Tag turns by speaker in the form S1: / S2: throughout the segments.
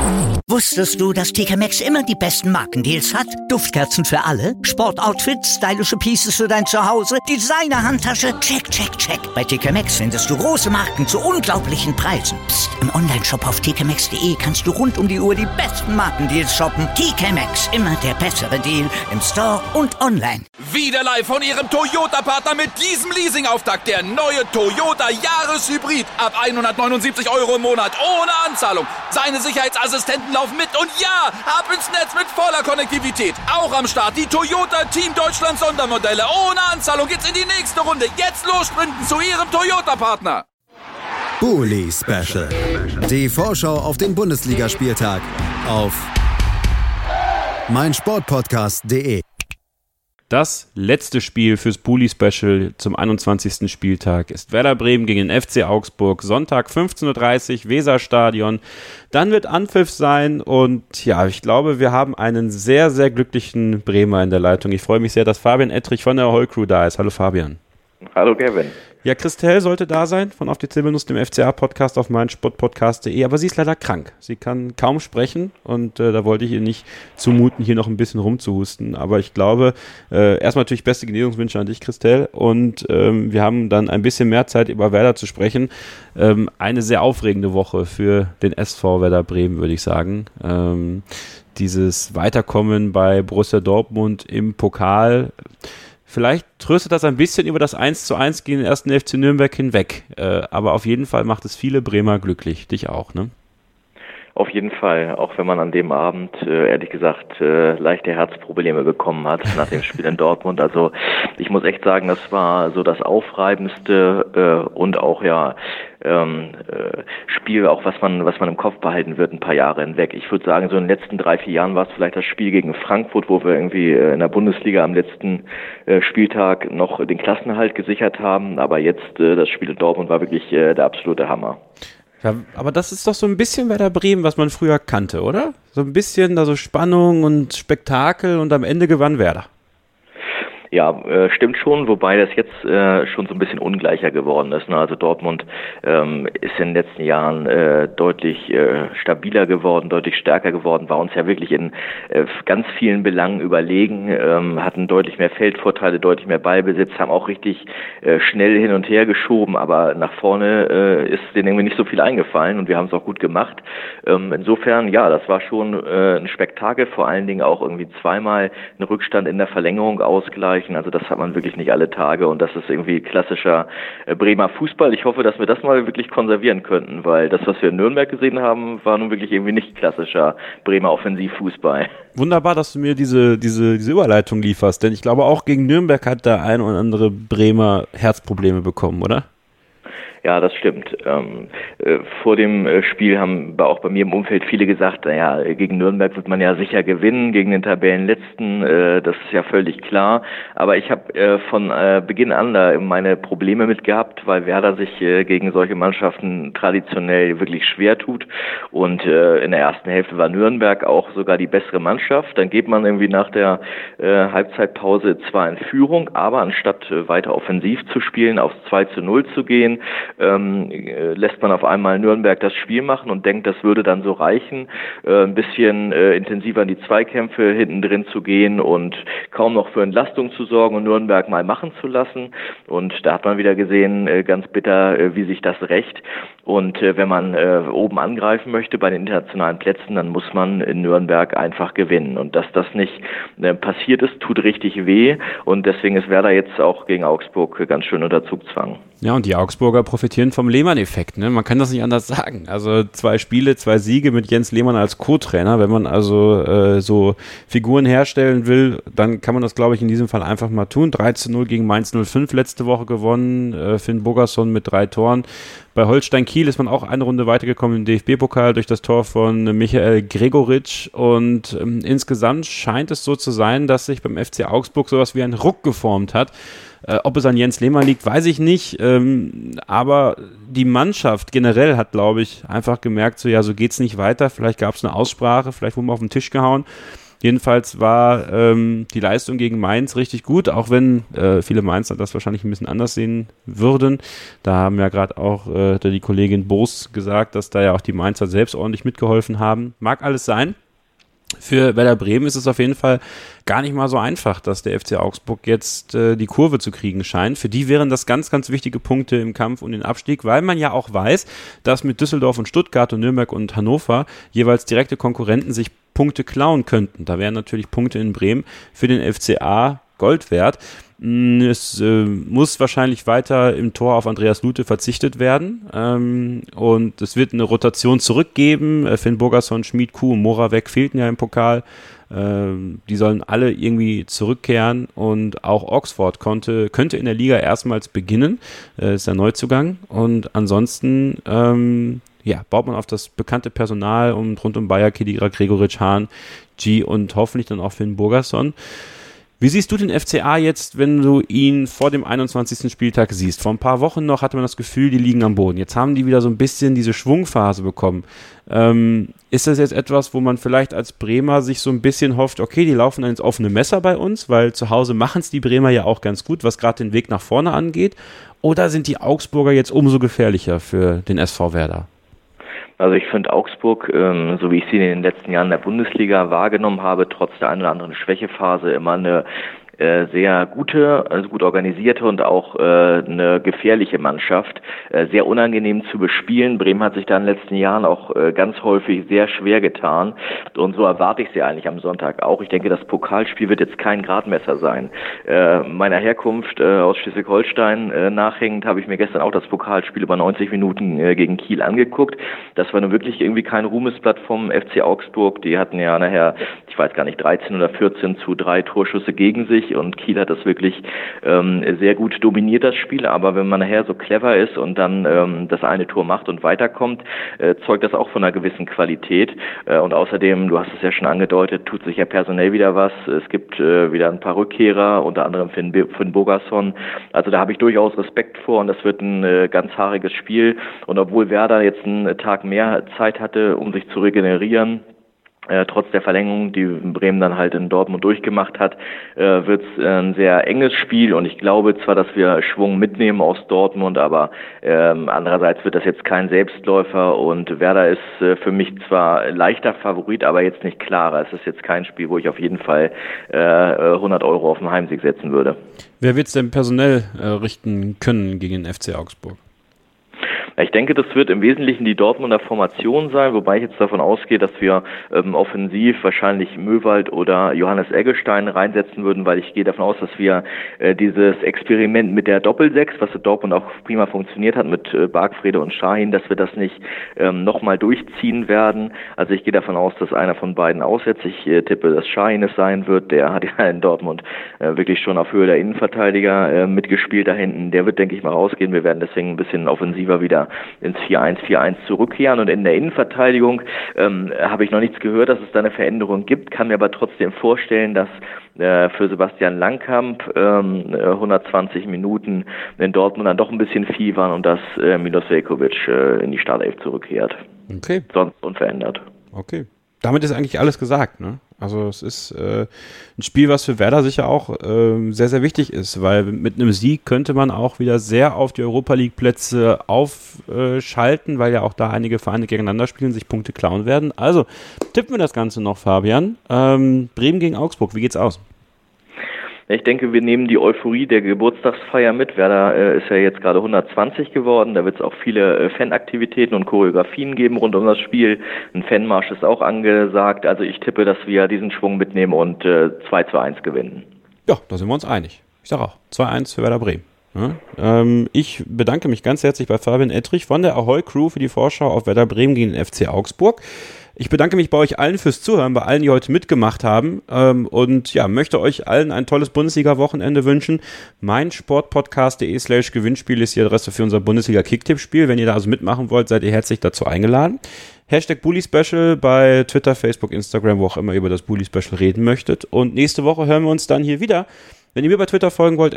S1: Wusstest du, dass TK Maxx immer die besten Markendeals hat? Duftkerzen für alle, Sportoutfits, stylische Pieces für dein Zuhause, Designer-Handtasche, check, check, check. Bei TK Maxx findest du große Marken zu unglaublichen Preisen. Psst. Im Onlineshop auf tkmaxx.de kannst du rund um die Uhr die besten Markendeals shoppen. TK Maxx, immer der bessere Deal im Store und online.
S2: Wieder live von Ihrem Toyota-Partner mit diesem Leasing-Auftakt. Der neue Toyota Jahreshybrid. Ab 179 € im Monat. Ohne Anzahlung. Seine Sicherheitsassistenten laufen mit. Und ja, ab ins Netz mit voller Konnektivität. Auch am Start die Toyota Team Deutschland Sondermodelle. Ohne Anzahlung geht's in die nächste Runde. Jetzt los sprinten zu Ihrem Toyota-Partner.
S3: Bully Special. Die Vorschau auf den Bundesligaspieltag auf meinsportpodcast.de.
S4: Das letzte Spiel fürs Bully-Special zum 21. Spieltag ist Werder Bremen gegen den FC Augsburg. Sonntag 15:30 Uhr, Weserstadion. Dann wird Anpfiff sein und ja, ich glaube, wir haben einen sehr, sehr glücklichen Bremer in der Leitung. Ich freue mich sehr, dass Fabian Ettrich von der Heul-Crew da ist. Hallo Fabian.
S5: Hallo Kevin.
S4: Ja, Christel sollte da sein von Auf die Zirbelnuss, dem FCA-Podcast auf meinsportpodcast.de, aber sie ist leider krank. Sie kann kaum sprechen und da wollte ich ihr nicht zumuten, hier noch ein bisschen rumzuhusten. Aber ich glaube, erstmal natürlich beste Genesungswünsche an dich, Christel. Und wir haben dann ein bisschen mehr Zeit, über Werder zu sprechen. Eine sehr aufregende Woche für den SV Werder Bremen, würde ich sagen. Dieses Weiterkommen bei Borussia Dortmund im Pokal. Vielleicht tröstet das ein bisschen über das 1:1 gegen den 1. FC Nürnberg hinweg. Aber auf jeden Fall macht es viele Bremer glücklich. Dich auch, ne?
S5: Auf jeden Fall, auch wenn man an dem Abend, ehrlich gesagt, leichte Herzprobleme bekommen hat nach dem Spiel in Dortmund. Also ich muss echt sagen, das war so das Aufreibendste und auch Spiel, auch was man im Kopf behalten wird, ein paar Jahre hinweg. Ich würde sagen, so in den letzten 3-4 Jahren war es vielleicht das Spiel gegen Frankfurt, wo wir irgendwie in der Bundesliga am letzten Spieltag noch den Klassenerhalt gesichert haben. Aber jetzt, das Spiel in Dortmund war wirklich der absolute Hammer.
S4: Ja, aber das ist doch so ein bisschen Werder Bremen, was man früher kannte, oder? So ein bisschen da so Spannung und Spektakel und am Ende gewann Werder.
S5: Ja, stimmt schon, wobei das jetzt schon so ein bisschen ungleicher geworden ist. Ne? Also Dortmund ist in den letzten Jahren deutlich stabiler geworden, deutlich stärker geworden, war uns ja wirklich in ganz vielen Belangen überlegen, hatten deutlich mehr Feldvorteile, deutlich mehr Ballbesitz, haben auch richtig schnell hin und her geschoben, aber nach vorne ist denen irgendwie nicht so viel eingefallen und wir haben es auch gut gemacht. Insofern, ja, das war schon ein Spektakel, vor allen Dingen auch irgendwie zweimal einen Rückstand in der Verlängerung ausgleichen. Also das hat man wirklich nicht alle Tage und das ist irgendwie klassischer Bremer Fußball. Ich hoffe, dass wir das mal wirklich konservieren könnten, weil das, was wir in Nürnberg gesehen haben, war nun wirklich irgendwie nicht klassischer Bremer Offensivfußball.
S4: Wunderbar, dass du mir diese Überleitung lieferst, denn ich glaube auch gegen Nürnberg hat der ein oder andere Bremer Herzprobleme bekommen, oder?
S5: Ja, das stimmt. Vor dem Spiel haben auch bei mir im Umfeld viele gesagt, naja, gegen Nürnberg wird man ja sicher gewinnen, gegen den Tabellenletzten, das ist ja völlig klar. Aber ich habe von Beginn an da meine Probleme mit gehabt, weil Werder sich gegen solche Mannschaften traditionell wirklich schwer tut. Und in der ersten Hälfte war Nürnberg auch sogar die bessere Mannschaft. Dann geht man irgendwie nach der Halbzeitpause zwar in Führung, aber anstatt weiter offensiv zu spielen, aufs 2:0 zu gehen, lässt man auf einmal Nürnberg das Spiel machen und denkt, das würde dann so reichen, ein bisschen intensiver in die Zweikämpfe hinten drin zu gehen und kaum noch für Entlastung zu sorgen und Nürnberg mal machen zu lassen. Und da hat man wieder gesehen, ganz bitter, wie sich das rächt. Und wenn man oben angreifen möchte bei den internationalen Plätzen, dann muss man in Nürnberg einfach gewinnen. Und dass das nicht passiert ist, tut richtig weh. Und deswegen ist Werder jetzt auch gegen Augsburg ganz schön unter Zugzwang.
S4: Ja, und die Augsburger profitieren vom Lehmann-Effekt, ne? Man kann das nicht anders sagen. Also 2 Spiele, 2 Siege mit Jens Lehmann als Co-Trainer. Wenn man also so Figuren herstellen will, dann kann man das, glaube ich, in diesem Fall einfach mal tun. 3:0 gegen Mainz 05 letzte Woche gewonnen. Finn Bogason mit 3 Toren. Bei Holstein Kiel ist man auch eine Runde weitergekommen im DFB-Pokal durch das Tor von Michael Gregoritsch. Und insgesamt scheint es so zu sein, dass sich beim FC Augsburg sowas wie ein Ruck geformt hat. Ob es an Jens Lehmann liegt, weiß ich nicht, aber die Mannschaft generell hat, glaube ich, einfach gemerkt, so geht's nicht weiter, vielleicht gab es eine Aussprache, vielleicht wurden wir auf den Tisch gehauen Jedenfalls war die Leistung gegen Mainz richtig gut, auch wenn viele Mainzer das wahrscheinlich ein bisschen anders sehen würden. Da haben ja gerade auch die Kollegin Boos gesagt, dass da ja auch die Mainzer selbst ordentlich mitgeholfen haben. Mag alles sein. Für Werder Bremen ist es auf jeden Fall gar nicht mal so einfach, dass der FC Augsburg jetzt die Kurve zu kriegen scheint. Für die wären das ganz, ganz wichtige Punkte im Kampf um den Abstieg, weil man ja auch weiß, dass mit Düsseldorf und Stuttgart und Nürnberg und Hannover jeweils direkte Konkurrenten sich Punkte klauen könnten. Da wären natürlich Punkte in Bremen für den FCA Gold wert. Es muss wahrscheinlich weiter im Tor auf Andreas Lute verzichtet werden und es wird eine Rotation zurückgeben. Finn Bogason, Schmid, Kuh und Moravec fehlten ja im Pokal. Die sollen alle irgendwie zurückkehren und auch Oxford könnte in der Liga erstmals beginnen. Ist der Neuzugang und ansonsten baut man auf das bekannte Personal rund um Bayer, Khedira, Gregoritsch, Hahn, G und hoffentlich dann auch Finn Bogason. Wie siehst du den FCA jetzt, wenn du ihn vor dem 21. Spieltag siehst? Vor ein paar Wochen noch hatte man das Gefühl, die liegen am Boden. Jetzt haben die wieder so ein bisschen diese Schwungphase bekommen. Ist das jetzt etwas, wo man vielleicht als Bremer sich so ein bisschen hofft, okay, die laufen dann ins offene Messer bei uns, weil zu Hause machen es die Bremer ja auch ganz gut, was gerade den Weg nach vorne angeht? Oder sind die Augsburger jetzt umso gefährlicher für den SV Werder?
S5: Also ich finde Augsburg, so wie ich sie in den letzten Jahren in der Bundesliga wahrgenommen habe, trotz der einen oder anderen Schwächephase immer eine sehr gute, also gut organisierte und auch eine gefährliche Mannschaft, sehr unangenehm zu bespielen. Bremen hat sich da in den letzten Jahren auch ganz häufig sehr schwer getan und so erwarte ich sie eigentlich am Sonntag auch. Ich denke, das Pokalspiel wird jetzt kein Gradmesser sein. Meiner Herkunft aus Schleswig-Holstein nachhängend habe ich mir gestern auch das Pokalspiel über 90 Minuten gegen Kiel angeguckt. Das war nun wirklich irgendwie kein Ruhmesblatt vom FC Augsburg. Die hatten ja nachher, ich weiß gar nicht, 13 oder 14:3 Torschüsse gegen sich. Und Kiel hat das wirklich sehr gut dominiert, das Spiel. Aber wenn man nachher so clever ist und dann das eine Tor macht und weiterkommt, zeugt das auch von einer gewissen Qualität. Und außerdem, du hast es ja schon angedeutet, tut sich ja personell wieder was. Es gibt wieder ein paar Rückkehrer, unter anderem Finn Bogason. Also da habe ich durchaus Respekt vor und das wird ein ganz haariges Spiel. Und obwohl Werder jetzt einen Tag mehr Zeit hatte, um sich zu regenerieren, trotz der Verlängerung, die Bremen dann halt in Dortmund durchgemacht hat, wird es ein sehr enges Spiel und ich glaube zwar, dass wir Schwung mitnehmen aus Dortmund, aber andererseits wird das jetzt kein Selbstläufer und Werder ist für mich zwar leichter Favorit, aber jetzt nicht klarer. Es ist jetzt kein Spiel, wo ich auf jeden Fall 100 € auf den Heimsieg setzen würde.
S4: Wer wird es denn personell richten können gegen den FC Augsburg?
S5: Ich denke, das wird im Wesentlichen die Dortmunder Formation sein, wobei ich jetzt davon ausgehe, dass wir offensiv wahrscheinlich Möwald oder Johannes Eggestein reinsetzen würden, weil ich gehe davon aus, dass wir dieses Experiment mit der Doppelsechs, was in Dortmund auch prima funktioniert hat, mit Bargfrede und Şahin, dass wir das nicht nochmal durchziehen werden. Also ich gehe davon aus, dass einer von beiden aussetzt. Ich tippe, dass Şahin es sein wird. Der hat ja in Dortmund wirklich schon auf Höhe der Innenverteidiger mitgespielt da hinten. Der wird, denke ich, mal rausgehen. Wir werden deswegen ein bisschen offensiver wieder ins 4-1-4-1 zurückkehren und in der Innenverteidigung habe ich noch nichts gehört, dass es da eine Veränderung gibt, kann mir aber trotzdem vorstellen, dass für Sebastian Langkamp 120 Minuten in Dortmund dann doch ein bisschen viel waren und dass Milos Veljković in die Startelf zurückkehrt.
S4: Okay.
S5: Sonst unverändert.
S4: Okay. Damit ist eigentlich alles gesagt, ne? Also es ist ein Spiel, was für Werder sicher auch sehr, sehr wichtig ist, weil mit einem Sieg könnte man auch wieder sehr auf die Europa-League-Plätze aufschalten, weil ja auch da einige Vereine gegeneinander spielen, sich Punkte klauen werden. Also tippen wir das Ganze noch, Fabian. Bremen gegen Augsburg, wie geht's aus?
S5: Ich denke, wir nehmen die Euphorie der Geburtstagsfeier mit. Werder ist ja jetzt gerade 120 geworden. Da wird es auch viele Fanaktivitäten und Choreografien geben rund um das Spiel. Ein Fanmarsch ist auch angesagt. Also ich tippe, dass wir diesen Schwung mitnehmen und 2:1 gewinnen.
S4: Ja, da sind wir uns einig. Ich sage auch 2:1 für Werder Bremen. Ja, ich bedanke mich ganz herzlich bei Fabian Ettrich von der Ahoi Crew für die Vorschau auf Werder Bremen gegen den FC Augsburg. Ich bedanke mich bei euch allen fürs Zuhören, bei allen, die heute mitgemacht haben und ja, möchte euch allen ein tolles Bundesliga-Wochenende wünschen. meinsportpodcast.de/Gewinnspiel ist die Adresse für unser Bundesliga-Kicktipp-Spiel. Wenn ihr da also mitmachen wollt, seid ihr herzlich dazu eingeladen. #BullySpecial bei Twitter, Facebook, Instagram, wo auch immer ihr über das Bully-Special reden möchtet. Und nächste Woche hören wir uns dann hier wieder. Wenn ihr mir bei Twitter folgen wollt,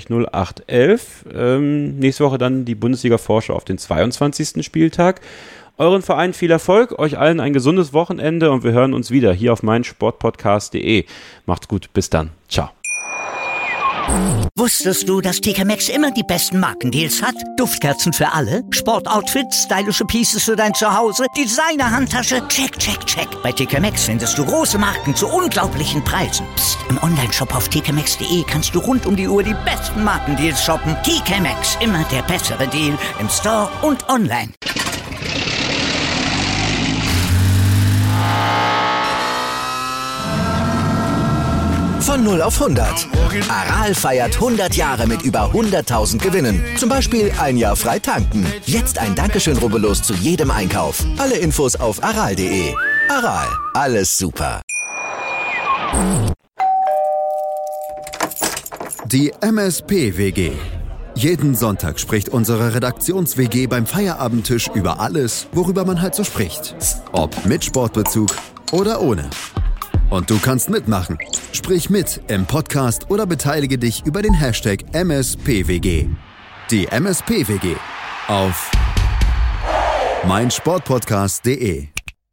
S4: @ks_0811. Nächste Woche dann die Bundesliga-Vorschau auf den 22. Spieltag. Euren Verein viel Erfolg, euch allen ein gesundes Wochenende und wir hören uns wieder hier auf meinsportpodcast.de. Macht's gut, bis dann. Ciao.
S1: Wusstest du, dass TK Maxx immer die besten Markendeals hat? Duftkerzen für alle, Sportoutfits, stylische Pieces für dein Zuhause, Designer-Handtasche, check, check, check. Bei TK Maxx findest du große Marken zu unglaublichen Preisen. Psst. Im Onlineshop auf tkmaxx.de kannst du rund um die Uhr die besten Markendeals shoppen. TK Maxx, immer der bessere Deal im Store und online.
S6: Von 0 auf 100. Aral feiert 100 Jahre mit über 100.000 Gewinnen. Zum Beispiel ein Jahr frei tanken. Jetzt ein Dankeschön, rubbellos zu jedem Einkauf. Alle Infos auf aral.de. Aral, alles super.
S3: Die MSP-WG. Jeden Sonntag spricht unsere Redaktions-WG beim Feierabendtisch über alles, worüber man halt so spricht. Ob mit Sportbezug oder ohne. Und du kannst mitmachen. Sprich mit im Podcast oder beteilige dich über den Hashtag MSPWG. Die MSPWG auf meinsportpodcast.de.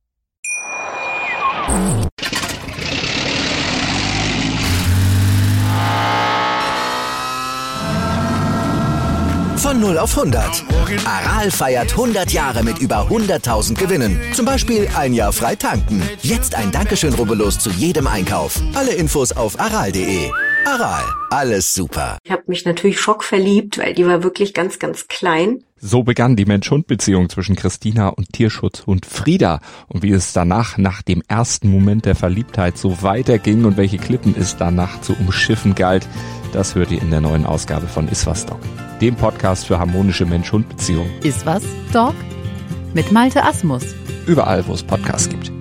S6: Von 0 auf 100. Aral feiert 100 Jahre mit über 100.000 Gewinnen. Zum Beispiel ein Jahr frei tanken. Jetzt ein Dankeschön, rubbellos zu jedem Einkauf. Alle Infos auf aral.de. Aral, alles super.
S7: Ich habe mich natürlich schockverliebt, weil die war wirklich ganz, ganz klein.
S8: So begann die Mensch-Hund-Beziehung zwischen Christina und Tierschutzhund Frieda. Und wie es danach, nach dem ersten Moment der Verliebtheit, so weiterging und welche Klippen es danach zu umschiffen galt, das hört ihr in der neuen Ausgabe von Iswas Dog, dem Podcast für harmonische Mensch-Hund-Beziehungen.
S9: Iswas Dog mit Malte Asmus.
S8: Überall, wo es Podcasts gibt.